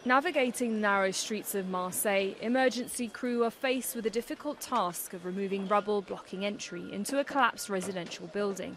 Navigating the narrow streets of Marseille, emergency crew are faced with the difficult task of removing rubble blocking entry into a collapsed residential building.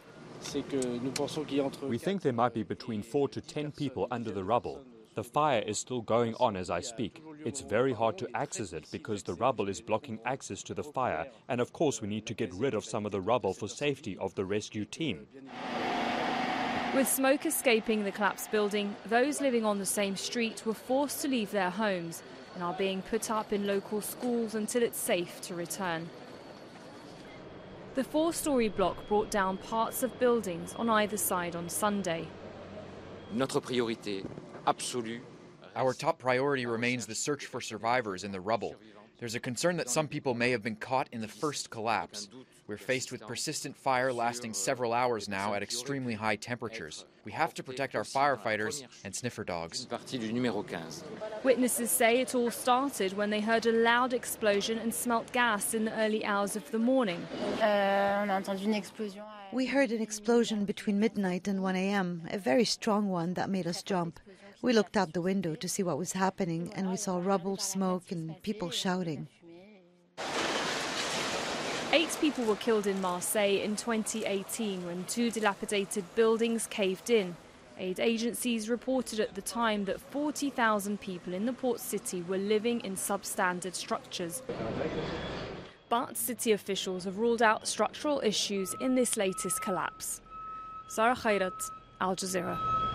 We think there might be between 4 to 10 people under the rubble. The fire is still going on as I speak. It's very hard to access it because the rubble is blocking access to the fire, and of course we need to get rid of some of the rubble for safety of the rescue team. With smoke escaping the collapsed building, those living on the same street were forced to leave their homes and are being put up in local schools until it's safe to return. The 4-story block brought down parts of buildings on either side on Sunday. Our top priority remains the search for survivors in the rubble. There's a concern that some people may have been caught in the first collapse. We're faced with persistent fire lasting several hours now at extremely high temperatures. We have to protect our firefighters and sniffer dogs. Witnesses say it all started when they heard a loud explosion and smelt gas in the early hours of the morning. We heard an explosion between midnight and 1 a.m., a very strong one that made us jump. We looked out the window to see what was happening, and we saw rubble, smoke, and people shouting. 8 people were killed in Marseille in 2018 when 2 dilapidated buildings caved in. Aid agencies reported at the time that 40,000 people in the port city were living in substandard structures. But city officials have ruled out structural issues in this latest collapse. Sarah Khairat, Al Jazeera.